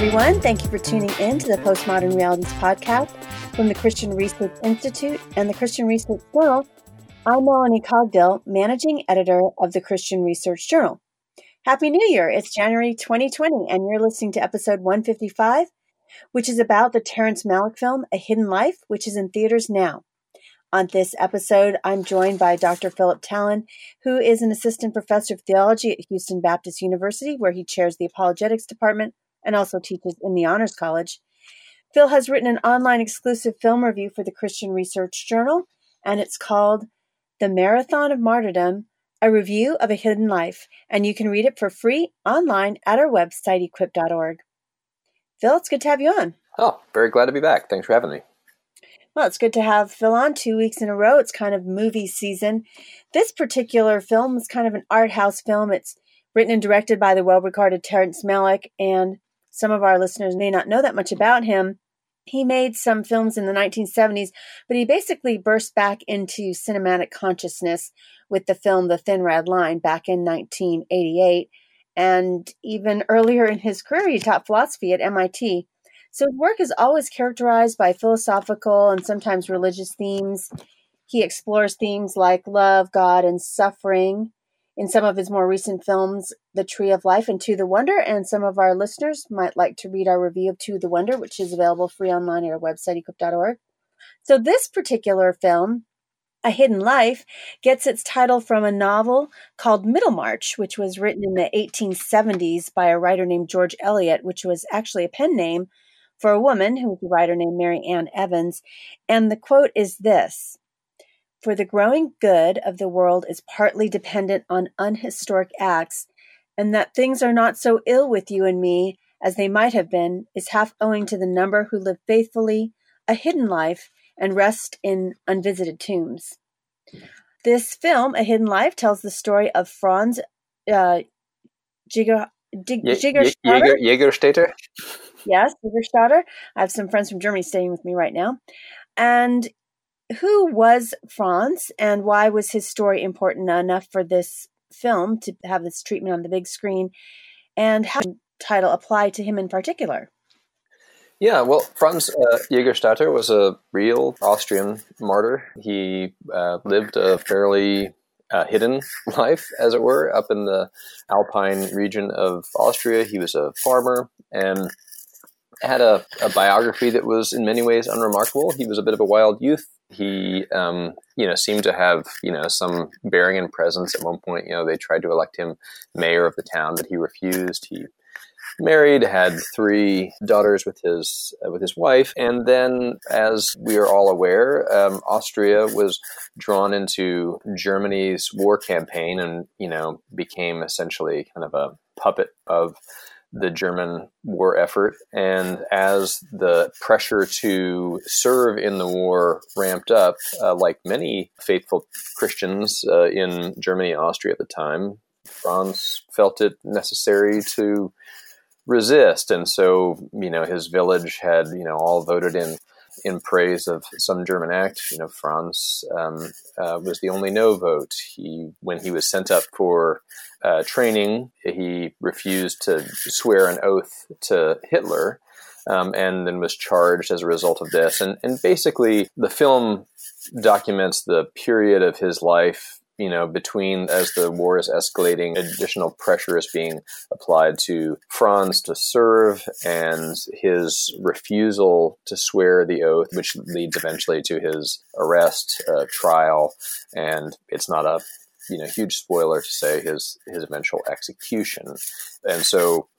everyone. Thank you for tuning in to the Postmodern Realities podcast from the Christian Research Institute and the Christian Research Journal. I'm Melanie Cogdill, managing editor of the Christian Research Journal. Happy New Year. It's January 2020, and you're listening to episode 155, which is about the Terrence Malick film, A Hidden Life, which is in theaters now. On this episode, I'm joined by Dr. Philip Talon, who is an assistant professor of theology at Houston Baptist University, where he chairs the apologetics department and also teaches in the Honors College. Phil has written an online exclusive film review for the Christian Research Journal, and it's called The Marathon of Martyrdom, a review of A Hidden Life, and you can read it for free online at our website, equip.org. Phil, it's good to have you on. Oh, very glad to be back. Thanks for having me. Well, it's good to have Phil on 2 weeks in a row. It's kind of movie season. This particular film is kind of an art house film. It's written and directed by the well-regarded Terrence Malick, and some of our listeners may not know that much about him. He made some films in the 1970s, but he basically burst back into cinematic consciousness with the film The Thin Red Line back in 1988. And even earlier in his career, he taught philosophy at MIT. So his work is always characterized by philosophical and sometimes religious themes. He explores themes like love, God, and suffering in some of his more recent films, The Tree of Life and To the Wonder. And some of our listeners might like to read our review of To the Wonder, which is available free online at our website, equip.org. So this particular film, A Hidden Life, gets its title from a novel called Middlemarch, which was written in the 1870s by a writer named George Eliot, which was actually a pen name for a woman who was a writer named Mary Ann Evans. And the quote is this: "For the growing good of the world is partly dependent on unhistoric acts, and that things are not so ill with you and me as they might have been is half owing to the number who live faithfully a hidden life and rest in unvisited tombs." This film, A Hidden Life, tells the story of Franz Jägerstätter. Jägerstätter? Yes, Jägerstätter. I have some friends from Germany staying with me right now. And who was Franz, and why was his story important enough for this film to have this treatment on the big screen? And how does the title apply to him in particular? Yeah, well, Franz Jägerstätter was a real Austrian martyr. He lived a fairly hidden life, as it were, up in the Alpine region of Austria. He was a farmer and had a biography that was in many ways unremarkable. He was a bit of a wild youth. He, seemed to have, some bearing and presence. At one point, they tried to elect him mayor of the town, but he refused. He married, had 3 daughters with his wife, and then, as we are all aware, Austria was drawn into Germany's war campaign, and became essentially kind of a puppet of the German war effort. And as the pressure to serve in the war ramped up, like many faithful Christians in Germany and Austria at the time, Franz felt it necessary to resist. And so, his village had, all voted in praise of some German act. Franz was the only no vote. When he was sent up for training, he refused to swear an oath to Hitler, and then was charged as a result of this. And basically, the film documents the period of his life, between, as the war is escalating, additional pressure is being applied to Franz to serve, and his refusal to swear the oath, which leads eventually to his arrest, trial, and it's not a huge spoiler to say his eventual execution. And so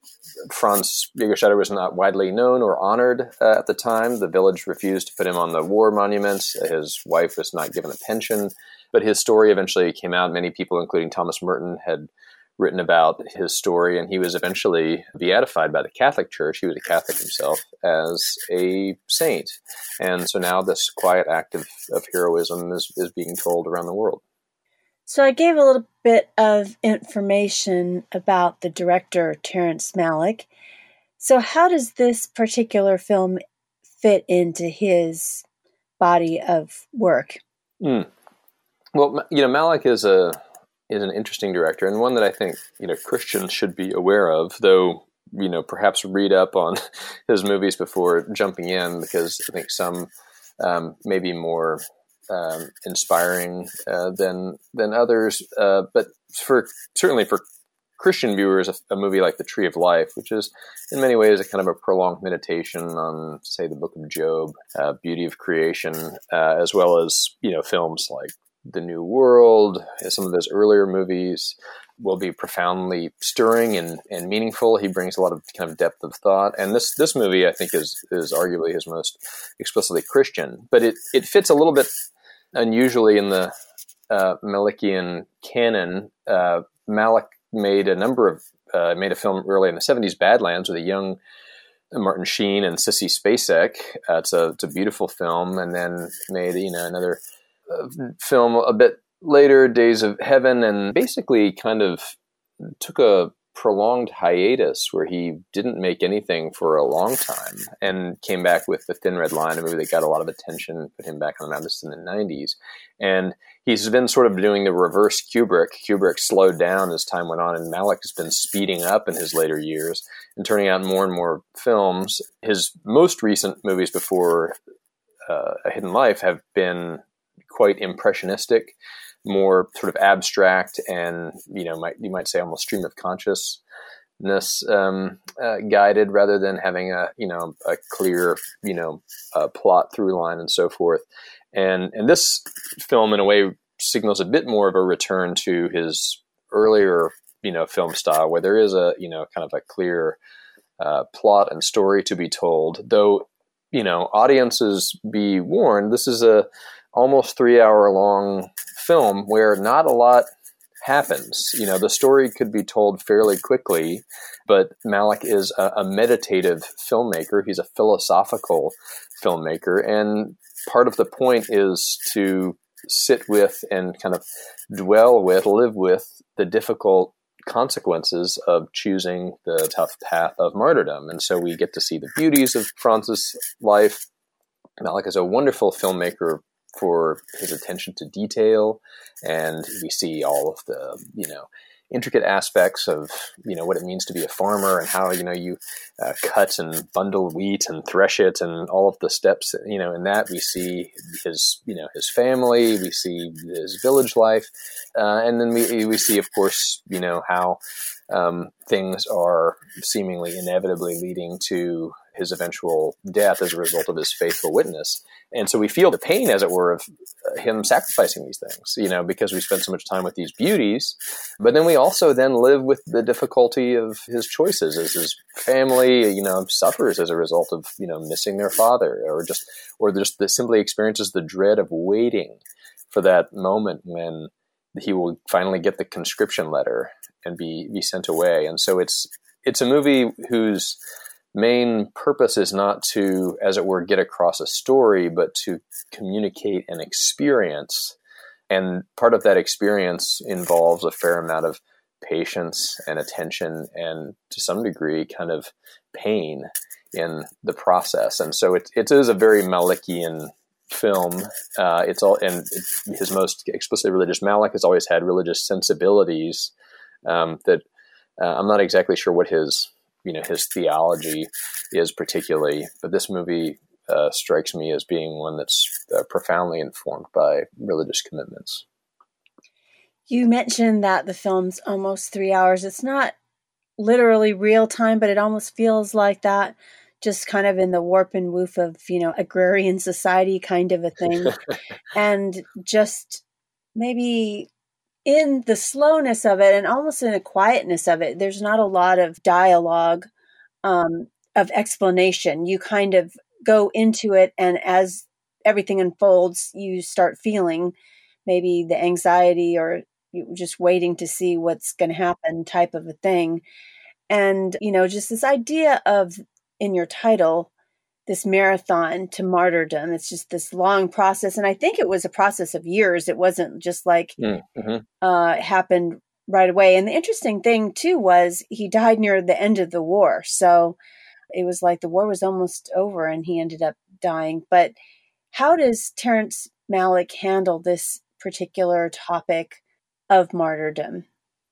Franz Jägerstätter was not widely known or honored at the time. The village refused to put him on the war monument. His wife was not given a pension. But his story eventually came out. Many people, including Thomas Merton, had written about his story, and he was eventually beatified by the Catholic Church. He was a Catholic himself, as a saint. And so now this quiet act of heroism is being told around the world. So I gave a little bit of information about the director, Terrence Malick. So how does this particular film fit into his body of work? Well, Malick is an interesting director, and one that I think Christians should be aware of. Though perhaps read up on his movies before jumping in, because I think some may be more inspiring than others. But certainly for Christian viewers, a movie like The Tree of Life, which is in many ways a kind of a prolonged meditation on, say, the Book of Job, beauty of creation, as well as films like The New World, some of his earlier movies will be profoundly stirring and meaningful. He brings a lot of kind of depth of thought, and this movie I think is arguably his most explicitly Christian, but it fits a little bit unusually in the Malikian canon. Malick made a film early in the 70s, Badlands, with a young Martin Sheen and Sissy Spacek. It's a beautiful film, and then made another film a bit later, Days of Heaven, and basically kind of took a prolonged hiatus where he didn't make anything for a long time, and came back with The Thin Red Line, a movie that got a lot of attention, put him back on the map. This in the 90s. And he's been sort of doing the reverse Kubrick. Kubrick slowed down as time went on, and Malick has been speeding up in his later years and turning out more and more films. His most recent movies before A Hidden Life have been quite impressionistic, more sort of abstract, and you might say almost stream of consciousness guided, rather than having a clear plot through line and so forth. And this film in a way signals a bit more of a return to his earlier film style, where there is a kind of a clear plot and story to be told. Though audiences be warned, this is a almost 3-hour long film where not a lot happens. The story could be told fairly quickly, but Malick is a meditative filmmaker. He's a philosophical filmmaker, and part of the point is to sit with and kind of live with the difficult consequences of choosing the tough path of martyrdom. And so we get to see the beauties of Franz's life. Malick is a wonderful filmmaker for his attention to detail, and we see all of the intricate aspects of what it means to be a farmer, and how you cut and bundle wheat and thresh it, and all of the steps in that. We see his his family, we see his village life, and then we see, of course, how things are seemingly inevitably leading to his eventual death as a result of his faithful witness. And so we feel the pain, as it were, of him sacrificing these things, because we spend so much time with these beauties. But then we also then live with the difficulty of his choices, as his family, suffers as a result of, missing their father, or just simply experiences the dread of waiting for that moment when he will finally get the conscription letter and be sent away. And so it's a movie whose main purpose is not to, as it were, get across a story, but to communicate an experience. And part of that experience involves a fair amount of patience and attention, and to some degree kind of pain in the process. And so it is a very Malickian film. His most explicitly religious. Malick has always had religious sensibilities that I'm not exactly sure what his theology is particularly, but this movie strikes me as being one that's profoundly informed by religious commitments. You mentioned that the film's almost 3 hours. It's not literally real time, but it almost feels like that, just kind of in the warp and woof of, agrarian society kind of a thing. And just maybe in the slowness of it, and almost in the quietness of it, there's not a lot of dialogue, of explanation. You kind of go into it, and as everything unfolds, you start feeling maybe the anxiety, or just waiting to see what's going to happen type of a thing. And, just this idea of, in your title, this marathon to martyrdom. It's just this long process. And I think it was a process of years. It wasn't just like it happened right away. And the interesting thing too was he died near the end of the war. So it was like the war was almost over and he ended up dying. But how does Terrence Malick handle this particular topic of martyrdom?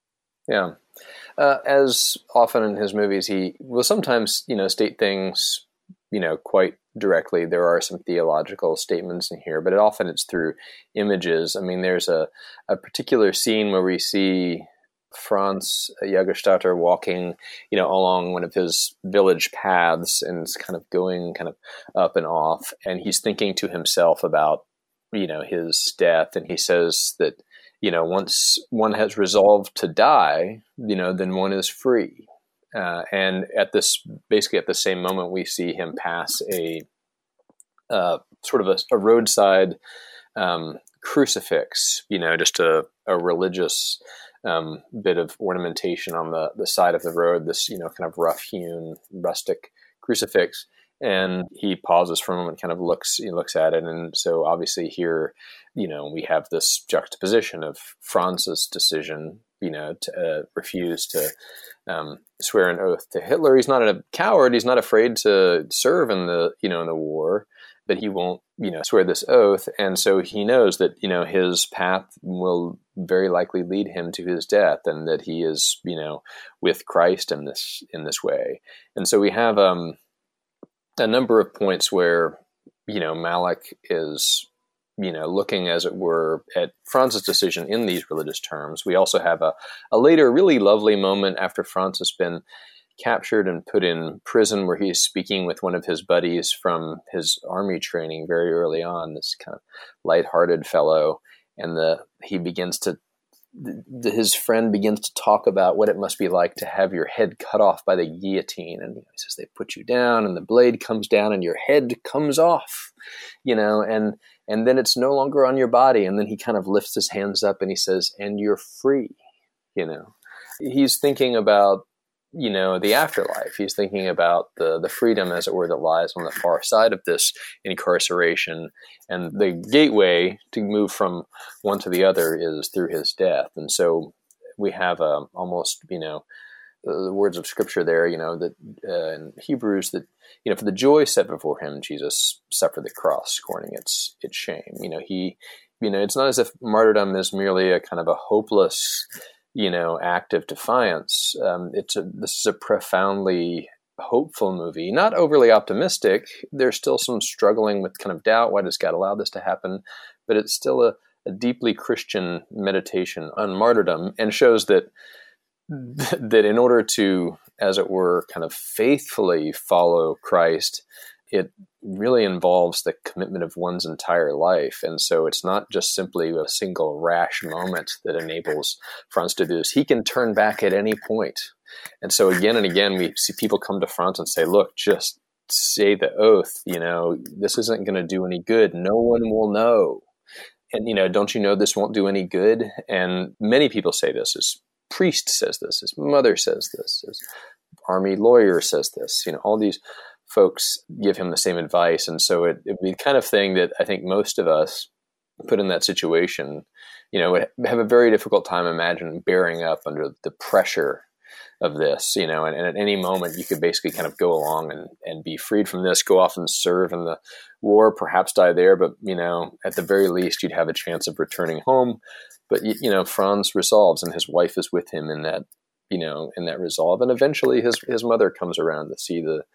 Yeah. As often in his movies, he will sometimes, state things, quite directly. There are some theological statements in here, but often it's through images. I mean, there's a particular scene where we see Franz Jägerstätter walking, along one of his village paths and it's kind of going kind of up and off. And he's thinking to himself about, his death. And he says that, once one has resolved to die, then one is free. And basically at the same moment, we see him pass a sort of a roadside crucifix, just a religious bit of ornamentation on the side of the road, this, kind of rough-hewn, rustic crucifix. And he pauses for a moment, kind of looks at it. And so obviously here, we have this juxtaposition of Franz's decision, to refuse to swear an oath to Hitler. He's not a coward. He's not afraid to serve in the war, but he won't, swear this oath. And so he knows that, his path will very likely lead him to his death and that he is, with Christ in this way. And so we have, a number of points where, Malick is, looking, as it were, at Franz's decision in these religious terms. We also have a later really lovely moment after Franz has been captured and put in prison where he's speaking with one of his buddies from his army training very early on, this kind of lighthearted fellow. And his friend begins to talk about what it must be like to have your head cut off by the guillotine. And he says, they put you down and the blade comes down and your head comes off, and then it's no longer on your body. And then he kind of lifts his hands up and he says, and you're free, He's thinking about, the afterlife. He's thinking about the freedom, as it were, that lies on the far side of this incarceration. And the gateway to move from one to the other is through his death. And so we have almost, the words of Scripture there, that in Hebrews, that, for the joy set before him, Jesus suffered the cross, scorning its shame. It's not as if martyrdom is merely a kind of a hopeless, act of defiance. This is a profoundly hopeful movie, not overly optimistic. There's still some struggling with kind of doubt. Why does God allow this to happen? But it's still a deeply Christian meditation on martyrdom, and shows that in order to, as it were, kind of faithfully follow Christ, it really involves the commitment of one's entire life. And so it's not just simply a single rash moment that enables Franz to do this. He can turn back at any point. And so again and again, we see people come to Franz and say, look, just say the oath, this isn't going to do any good. No one will know. And, don't you know this won't do any good? And many people say this. His priest says this. His mother says this. His army lawyer says this. All these folks give him the same advice. And so it'd be the kind of thing that I think most of us put in that situation, would have a very difficult time imagining bearing up under the pressure of this, and at any moment you could basically kind of go along and be freed from this, go off and serve in the war, perhaps die there, but, at the very least you'd have a chance of returning home. But, Franz resolves, and his wife is with him in that, in that resolve. And eventually his mother comes around to see the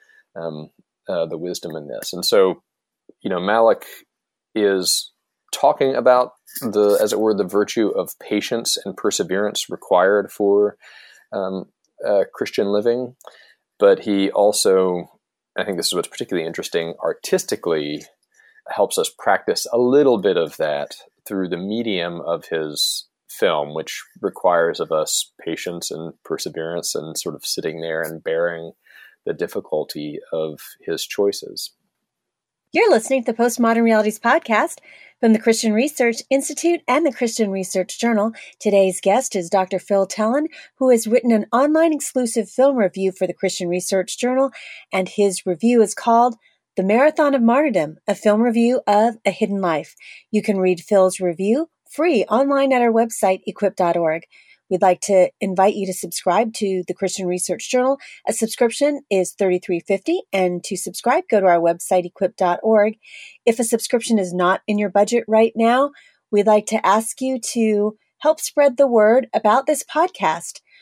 wisdom in this. And so, Malick is talking about as it were, the virtue of patience and perseverance required for Christian living. But he also, I think this is what's particularly interesting, artistically helps us practice a little bit of that through the medium of his film, which requires of us patience and perseverance and sort of sitting there and bearing the difficulty of his choices. You're listening to the Postmodern Realities podcast from the Christian Research Institute and the Christian Research Journal. Today's guest is Dr. Phil Tellen, who has written an online exclusive film review for the Christian Research Journal, and his review is called The Marathon of Martyrdom, a film review of A Hidden Life. You can read Phil's review free online at our website, equip.org. We'd like to invite you to subscribe to the Christian Research Journal. A subscription is $33.50, and to subscribe, go to our website, equip.org. If a subscription is not in your budget right now, we'd like to ask you to help spread the word about this podcast.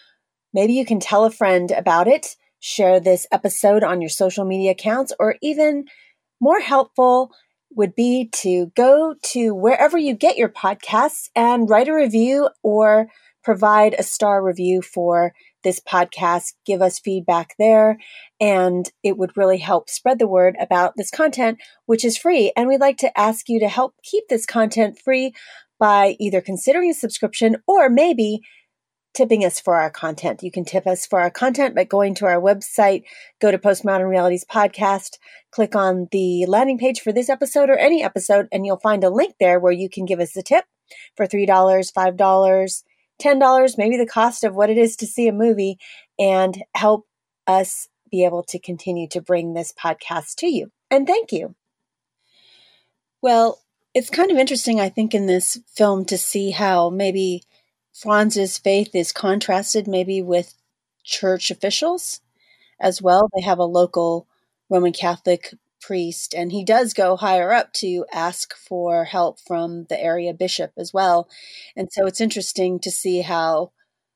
Maybe you can tell a friend about it, share this episode on your social media accounts, or even more helpful would be to go to wherever you get your podcasts and write a review or provide a star review for this podcast. Give us feedback there, and it would really help spread the word about this content, which is free. And we'd like to ask you to help keep this content free by either considering a subscription or maybe tipping us for our content. You can tip us for our content by going to our website, go to Postmodern Realities Podcast, click on the landing page for this episode or any episode, and you'll find a link there where you can give us a tip for $3, $5, $10, maybe the cost of what it is to see a movie, and help us be able to continue to bring this podcast to you. And thank you. Well, it's kind of interesting, I think, in this film to see how maybe Franz's faith is contrasted maybe with church officials as well. They have a local Roman Catholic priest, and he does go higher up to ask for help from the area bishop as well. And so it's interesting to see how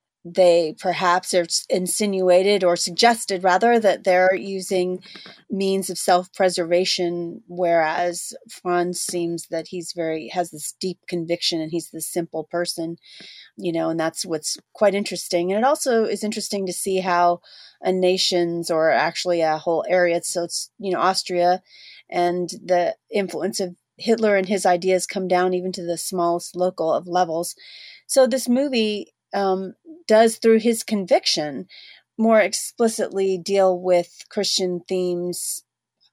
they perhaps are insinuated or suggested rather that they're using means of self-preservation, whereas Franz seems that has this deep conviction and he's this simple person, and that's what's quite interesting. And it also is interesting to see how a nation's, or actually a whole area, so it's, Austria, and the influence of Hitler and his ideas come down even to the smallest local of levels. So this movie does, through his conviction, more explicitly deal with Christian themes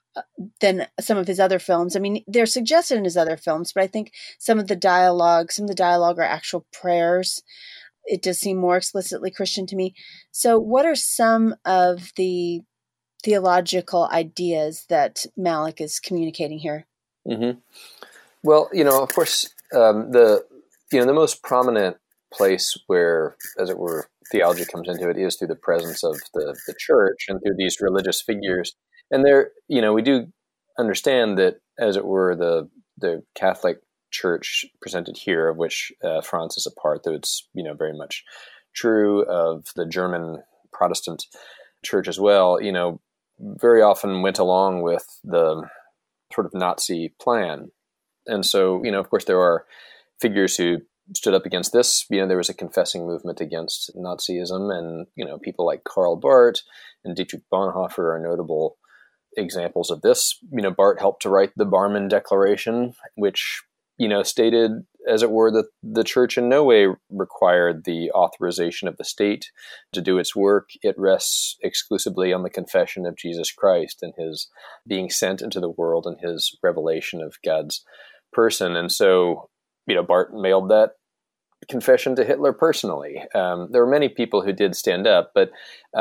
than some of his other films. I mean, they're suggested in his other films, but I think some of the dialogue are actual prayers. It does seem more explicitly Christian to me. So what are some of the theological ideas that Malick is communicating here? Mm-hmm. Well, of course, the most prominent place where, as it were, theology comes into it is through the presence of the church and through these religious figures. And there, we do understand that, as it were, the Catholic Church presented here, of which Franz is a part, though it's, very much true of the German Protestant Church as well, very often went along with the sort of Nazi plan. And so, of course, there are figures who stood up against this. There was a confessing movement against Nazism, and, people like Karl Barth and Dietrich Bonhoeffer are notable examples of this. Barth helped to write the Barmen Declaration, which, stated, as it were, that the church in no way required the authorization of the state to do its work. It rests exclusively on the confession of Jesus Christ and his being sent into the world and his revelation of God's person. And so, Barth mailed that confession to Hitler personally. There were many people who did stand up, but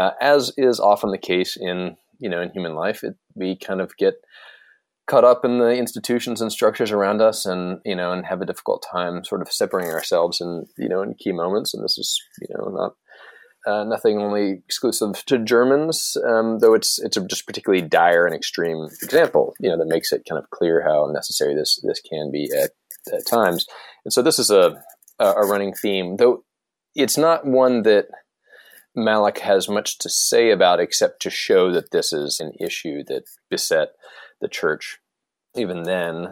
as is often the case in human life, we kind of get caught up in the institutions and structures around us, and and have a difficult time sort of separating ourselves in key moments. And this is not nothing only exclusive to Germans, though it's a just particularly dire and extreme example that makes it kind of clear how necessary this can be at times. And so this is a running theme, though it's not one that Malick has much to say about, except to show that this is an issue that beset the church even then.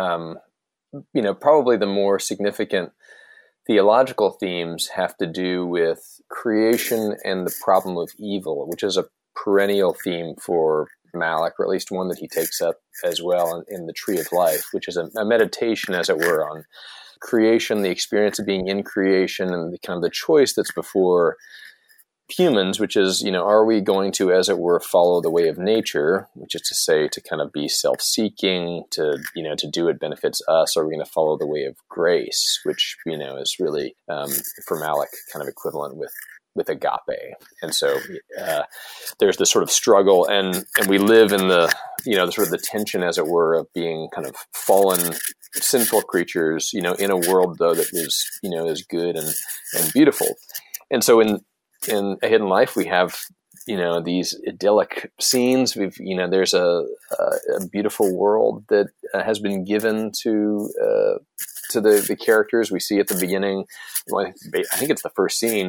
Probably the more significant theological themes have to do with creation and the problem of evil, which is a perennial theme for Malick, or at least one that he takes up as well in The Tree of Life, which is a meditation, as it were, on creation, the experience of being in creation, and the kind of the choice that's before humans, which is, are we going to, as it were, follow the way of nature, which is to say, to kind of be self-seeking, to do what benefits us, or are we going to follow the way of grace, which, is really, for Malick, kind of equivalent with agape. And so there's this sort of struggle, and we live in the sort of the tension, as it were, of being kind of fallen, sinful creatures, in a world, though, that is good and beautiful. And so in A Hidden Life, we have, these idyllic scenes. There's a beautiful world that has been given to the characters. We see at the beginning, I think it's the first scene,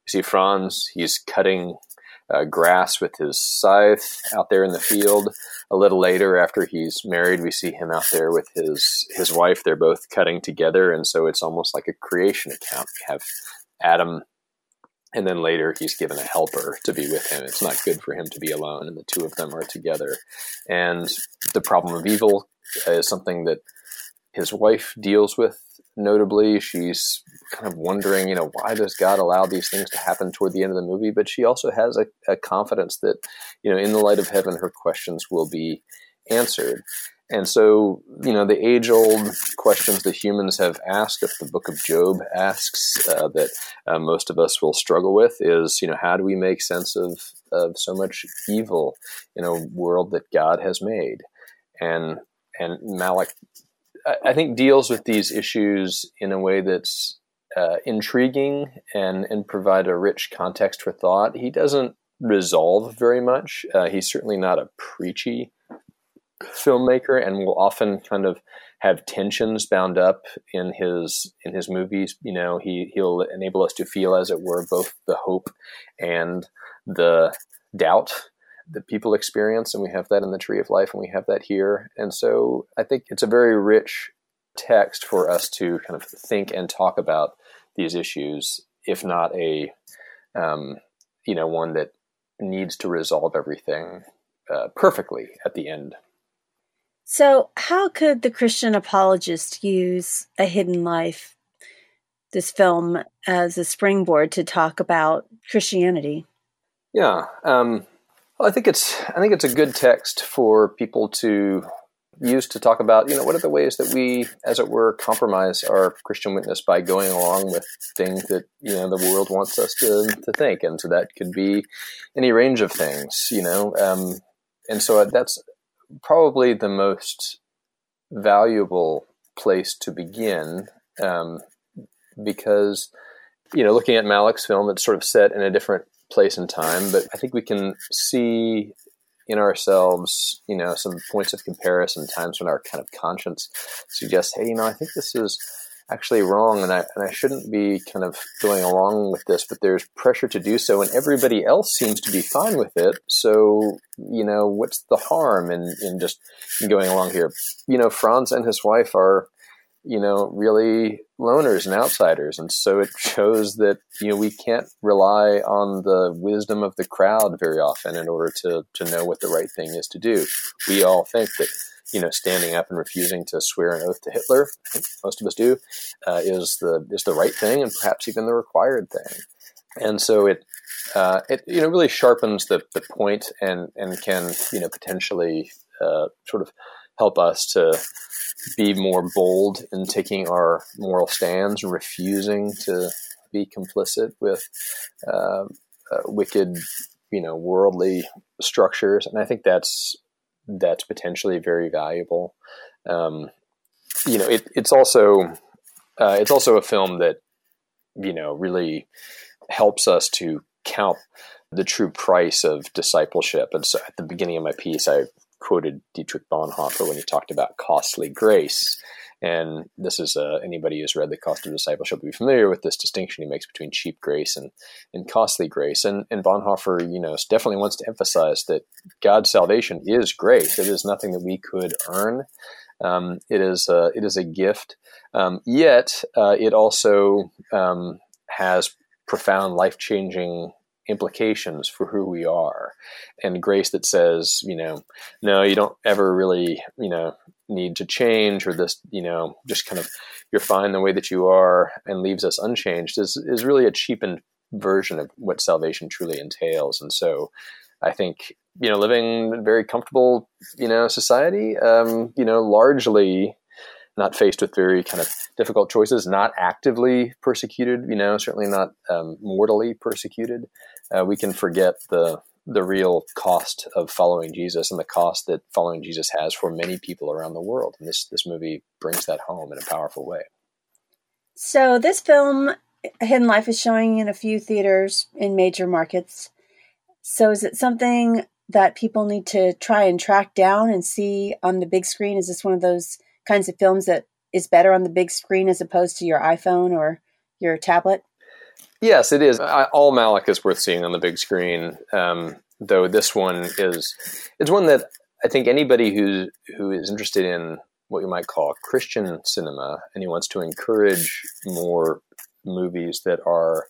see Franz, he's cutting grass with his scythe out there in the field. A little later, after he's married, we see him out there with his wife. They're both cutting together, and so it's almost like a creation account. We have Adam, and then later he's given a helper to be with him. It's not good for him to be alone, and the two of them are together. And the problem of evil is something that his wife deals with. Notably, she's kind of wondering, why does God allow these things to happen toward the end of the movie? But she also has a confidence that, in the light of heaven, her questions will be answered. And so, the age-old questions that humans have asked, if the book of Job asks, that most of us will struggle with is, how do we make sense of so much evil in a world that God has made? And Malick, I think, deals with these issues in a way that's intriguing and provide a rich context for thought. He doesn't resolve very much. He's certainly not a preachy filmmaker, and will often kind of have tensions bound up in his movies. He'll enable us to feel, as it were, both the hope and the doubt that people experience, and we have that in the Tree of Life, and we have that here. And so I think it's a very rich text for us to kind of think and talk about these issues, if not a one that needs to resolve everything perfectly at the end. So how could the Christian apologist use A Hidden Life, this film, as a springboard to talk about Christianity? Yeah. Well, I think it's a good text for people to use to talk about, what are the ways that we, as it were, compromise our Christian witness by going along with things that, the world wants us to think. And so that could be any range of things, and so that's probably the most valuable place to begin, because, looking at Malick's film, it's sort of set in a different place and time, but I think we can see in ourselves, some points of comparison, times when our kind of conscience suggests, hey, I think this is actually wrong, and I shouldn't be kind of going along with this, but there's pressure to do so, and everybody else seems to be fine with it. So, what's the harm in just going along here? Franz and his wife are, really loners and outsiders. And so it shows that, we can't rely on the wisdom of the crowd very often in order to know what the right thing is to do. We all think that, standing up and refusing to swear an oath to Hitler, I think most of us do, is the right thing, and perhaps even the required thing. And so it really sharpens the point and can, potentially sort of help us to be more bold in taking our moral stands and refusing to be complicit with wicked, worldly structures. And I think that's potentially very valuable. It's also a film that, really helps us to count the true price of discipleship. And so at the beginning of my piece, I quoted Dietrich Bonhoeffer when he talked about costly grace. And this is anybody who's read The Cost of Discipleship will be familiar with this distinction he makes between cheap grace and costly grace. And Bonhoeffer, definitely wants to emphasize that God's salvation is grace. It is nothing that we could earn. It is a gift. Yet it also has profound, life-changing implications for who we are, and grace that says, no, you don't ever really, need to change, or this, just kind of, you're fine the way that you are, and leaves us unchanged is really a cheapened version of what salvation truly entails. And so I think, living in a very comfortable, society, largely not faced with very kind of difficult choices, not actively persecuted, certainly not mortally persecuted, we can forget the real cost of following Jesus and the cost that following Jesus has for many people around the world. And this movie brings that home in a powerful way. So this film, A Hidden Life, is showing in a few theaters in major markets. So is it something that people need to try and track down and see on the big screen? Is this one of those kinds of films that is better on the big screen as opposed to your iPhone or your tablet? Yes, it is. All Malick is worth seeing on the big screen. Though this one it's one that I think anybody who is interested in what you might call Christian cinema and he wants to encourage more movies that are,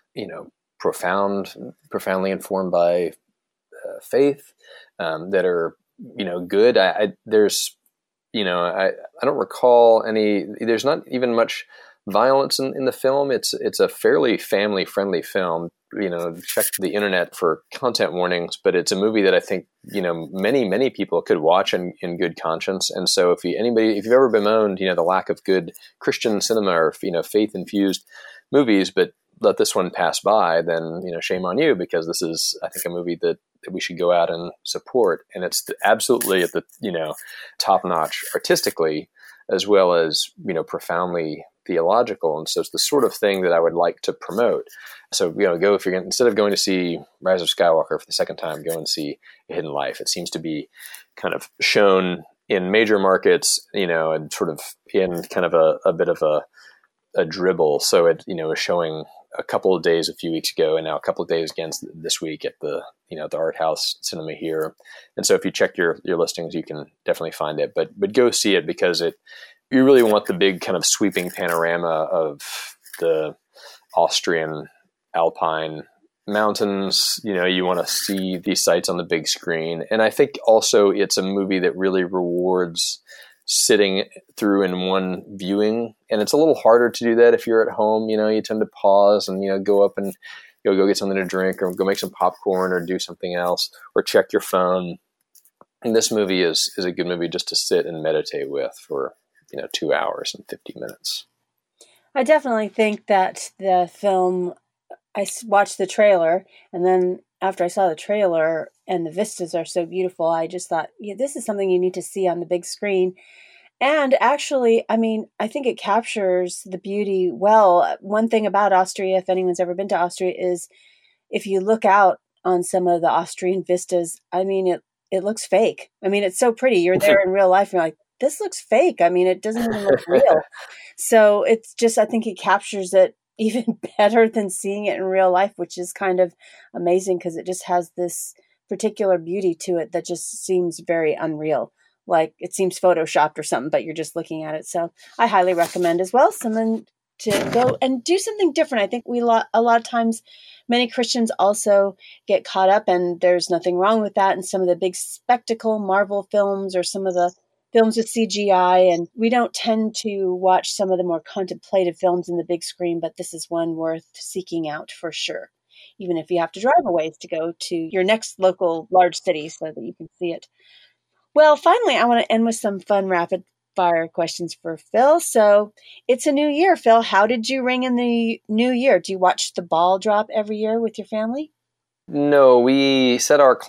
profoundly informed by faith, that are, good. I don't recall any. There's not even much violence in the film. It's a fairly family friendly film. Check the internet for content warnings, but it's a movie that I think many people could watch in good conscience. And so if you've ever bemoaned the lack of good Christian cinema or faith infused movies, but let this one pass by, then shame on you, because this is, I think, a movie that we should go out and support. And it's absolutely at the top notch artistically, as well as profoundly theological. And so it's the sort of thing that I would like to promote. So, go, if you're instead of going to see Rise of Skywalker for the second time, go and see A Hidden Life. It seems to be kind of shown in major markets, and sort of in kind of a bit of a dribble. So it, is showing a couple of days a few weeks ago, and now a couple of days again this week at the the Art House Cinema here. And so if you check your listings, you can definitely find it. But go see it, because you really want the big kind of sweeping panorama of the Austrian Alpine mountains. You want to see these sights on the big screen. And I think also it's a movie that really rewards sitting through in one viewing. And it's a little harder to do that if you're at home. You tend to pause and, go up and go get something to drink, or go make some popcorn, or do something else, or check your phone. And this movie is a good movie just to sit and meditate with for 2 hours and 50 minutes. I definitely think that the film, I watched the trailer, and then after I saw the trailer and the vistas are so beautiful, I just thought, this is something you need to see on the big screen. And actually, I think it captures the beauty well. One thing about Austria, if anyone's ever been to Austria, is if you look out on some of the Austrian vistas, it looks fake. It's so pretty. You're there in real life, and you're like, this looks fake. It doesn't even look real. So it's just, I think it captures it even better than seeing it in real life, which is kind of amazing, because it just has this particular beauty to it that just seems very unreal. Like it seems photoshopped or something, but you're just looking at it. So I highly recommend as well someone to go and do something different. I think a lot of times many Christians also get caught up, and there's nothing wrong with that, in some of the big spectacle Marvel films or some of the films with CGI, and we don't tend to watch some of the more contemplative films in the big screen, but this is one worth seeking out for sure, even if you have to drive a ways to go to your next local large city so that you can see it. Well, finally, I want to end with some fun rapid fire questions for Phil. So it's a new year, Phil. How did you ring in the new year? Do you watch the ball drop every year with your family? No, we set our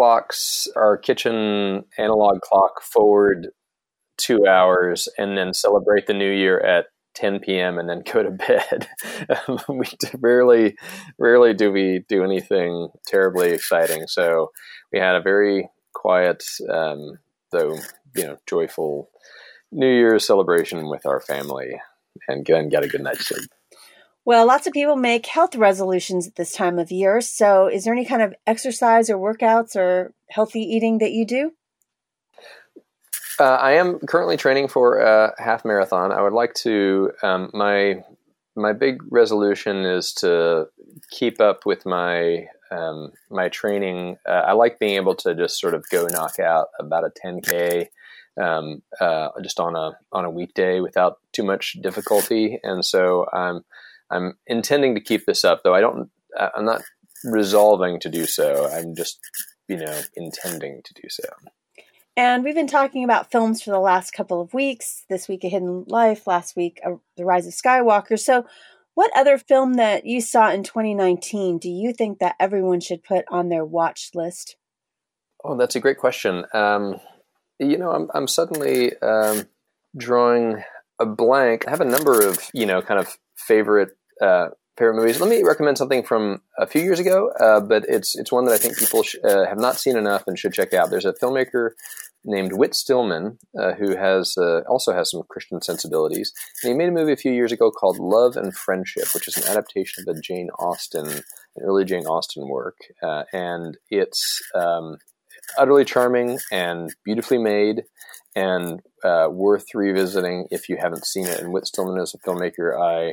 kitchen analog clock forward 2 hours, and then celebrate the new year at 10 p.m. and then go to bed. We rarely do we do anything terribly exciting. So we had a very quiet, though joyful New Year's celebration with our family, and got a good night's sleep. Well, lots of people make health resolutions at this time of year. So is there any kind of exercise or workouts or healthy eating that you do? I am currently training for a half marathon. I would like to, my big resolution is to keep up with my training. I like being able to just sort of go knock out about a 10K just on a weekday without too much difficulty. And so I'm intending to keep this up, though I'm not resolving to do so. I'm just, intending to do so. And we've been talking about films for the last couple of weeks. This week, A Hidden Life. Last week, The Rise of Skywalker. So what other film that you saw in 2019 do you think that everyone should put on their watch list? Oh, that's a great question. I'm suddenly drawing a blank. I have a number of, kind of favorite favorite movies. Let me recommend something from a few years ago, but it's one that I think people have not seen enough and should check out. There's a filmmaker named Whit Stillman who has also has some Christian sensibilities. And he made a movie a few years ago called Love and Friendship, which is an adaptation of an early Jane Austen work. And it's utterly charming and beautifully made and worth revisiting if you haven't seen it. And Whit Stillman is a filmmaker I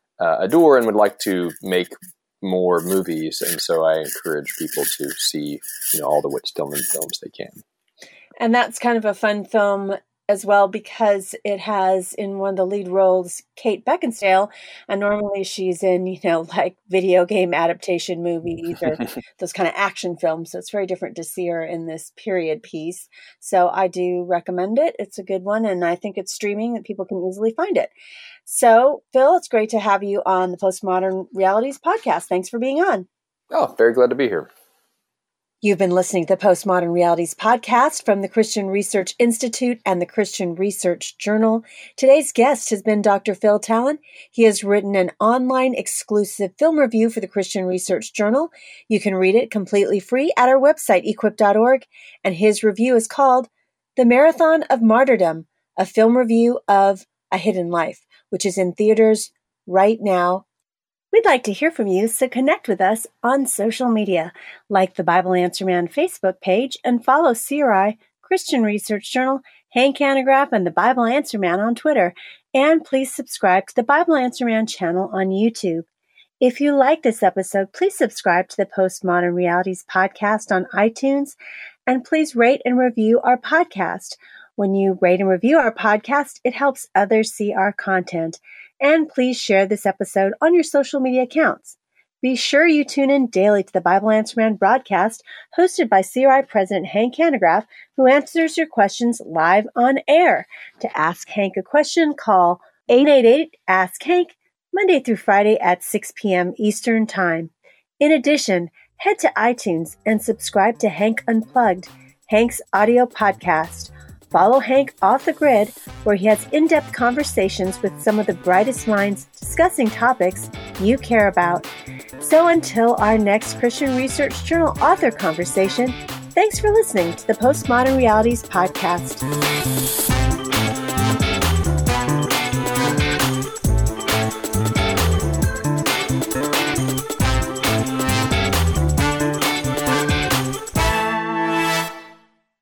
adore and would like to make more movies. And so I encourage people to see all the Whit Stillman films they can. And that's kind of a fun film as well because it has in one of the lead roles Kate Beckinsale, and normally she's in like video game adaptation movies or those kind of action films. So it's very different to see her in this period piece. So I do recommend it. It's a good one, and I think it's streaming that people can easily find it. So Phil, it's great to have you on the Postmodern Realities podcast. Thanks for being on. Oh, very glad to be here. You've been listening to the Postmodern Realities podcast from the Christian Research Institute and the Christian Research Journal. Today's guest has been Dr. Phil Talon. He has written an online exclusive film review for the Christian Research Journal. You can read it completely free at our website, equip.org, and his review is called The Marathon of Martyrdom, a film review of A Hidden Life, which is in theaters right now. We'd like to hear from you, so connect with us on social media, like the Bible Answer Man Facebook page, and follow CRI, Christian Research Journal, Hank Hanegraaff, and the Bible Answer Man on Twitter. And please subscribe to the Bible Answer Man channel on YouTube. If you like this episode, please subscribe to the Postmodern Realities podcast on iTunes, and please rate and review our podcast. When you rate and review our podcast, it helps others see our content. And please share this episode on your social media accounts. Be sure you tune in daily to the Bible Answer Man broadcast hosted by CRI President Hank Hanegraaff, who answers your questions live on air. To ask Hank a question, call 888-ASK-HANK, Monday through Friday at 6 p.m. Eastern Time. In addition, head to iTunes and subscribe to Hank Unplugged, Hank's audio podcast. Follow Hank Off the Grid, where he has in-depth conversations with some of the brightest minds discussing topics you care about. So until our next Christian Research Journal author conversation, thanks for listening to the Postmodern Realities podcast.